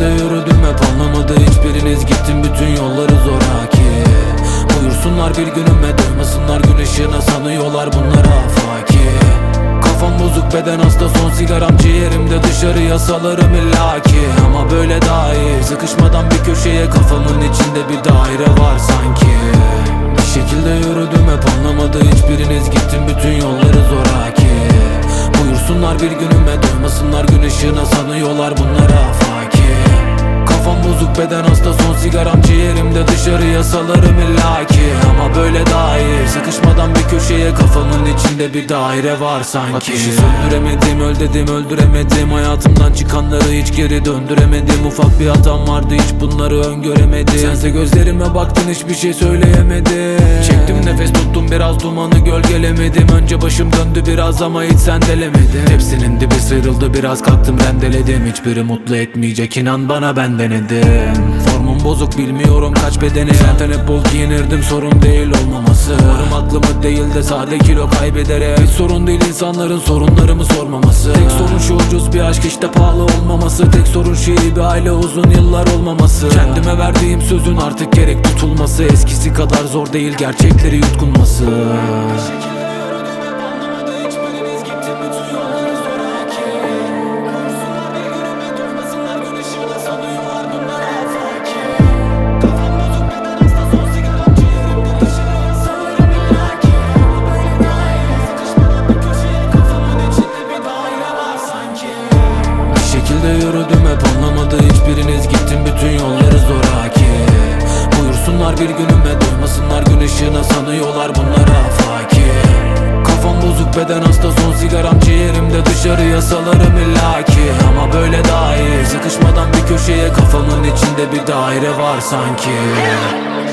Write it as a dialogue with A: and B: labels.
A: şekilde yürüdüm hep, anlamadı hiçbiriniz, gittim bütün yolları zoraki. Buyursunlar bir günüme, doymasınlar gün ışığına, sanıyorlar bunlara afaki. Kafam bozuk, beden hasta, son sigaram ciğerimde, dışarıya salarım illaki. Ama böyle daha iyi, sıkışmadan bir köşeye, kafamın içinde bir daire var sanki. Bir şekilde yürüdüm hep, anlamadı hiçbiriniz, gittim bütün yolları zoraki. Buyursunlar bir günüme, doymasınlar gün ışığına, sanıyorlar bunlara afaki. Kafam bozuk, beden hasta, son sigaram ciğerimde, dışarıya salarım illaki. Ama böyle daha iyi, sıkışmadan bir köşeye, kafamın içinde bir daire var sanki. Ateşi söndüremedim, öldüremedim, hayatımdan çıkanları hiç geri döndüremedim. Ufak bir hatam vardı, hiç bunları öngöremedim. Sense gözlerime baktın, hiçbir şey söyleyemedim. Çektim nefes, tuttum biraz dumanı, gölgelemedim. Önce başım döndü biraz ama hiç sendelemedim. Tepsinin dibi sıyrıldı, biraz kalktım rendeledim. Hiçbiri mutlu etmeyecek, inan bana, ben denedim. Formum bozuk, bilmiyorum kaç bedeni. Zaten hep bol giyinirdim, sorun değil olmaması. Umarım aklımı değil de sade kilo kaybederek. Hiç sorun değil insanların sorunlarımı sormaması. Tek sorun şu, ucuz bir aşk işte pahalı olmaması. Tek sorun şu, iyi bir aile uzun yıllar olmaması. Kendime verdiğim sözün artık gerek tutulması. Eskisi kadar zor değil gerçekleri yutkunması. Yürüdüm hep, anlamadı hiçbiriniz, gittim bütün yolları zoraki. Buyursunlar bir günüme, doymasınlar gün ışığına, sanıyorlar bunlara afaki. Kafam bozuk, beden hasta, son sigaram ciğerimde, dışarıya salarım illaki. Ama böyle daha iyi, sıkışmadan bir köşeye, kafamın içinde bir daire var sanki.